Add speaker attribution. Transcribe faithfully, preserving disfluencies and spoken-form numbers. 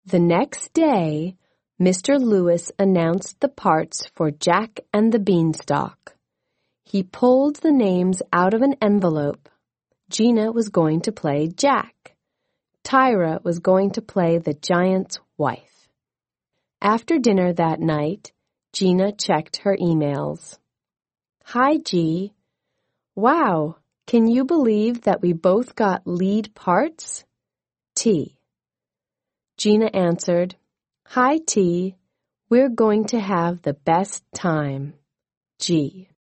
Speaker 1: The next day, Mister Lewis announced the parts for Jack and the Beanstalk. He pulled the names out of an envelope. Gina was going to play Jack. Tyra was going to play the giant's wife. After dinner that night, Gina checked her emails. Hi, G. Wow, can you believe that we both got lead parts? T. Gina answered, Hi, T. We're going to have the best time. G.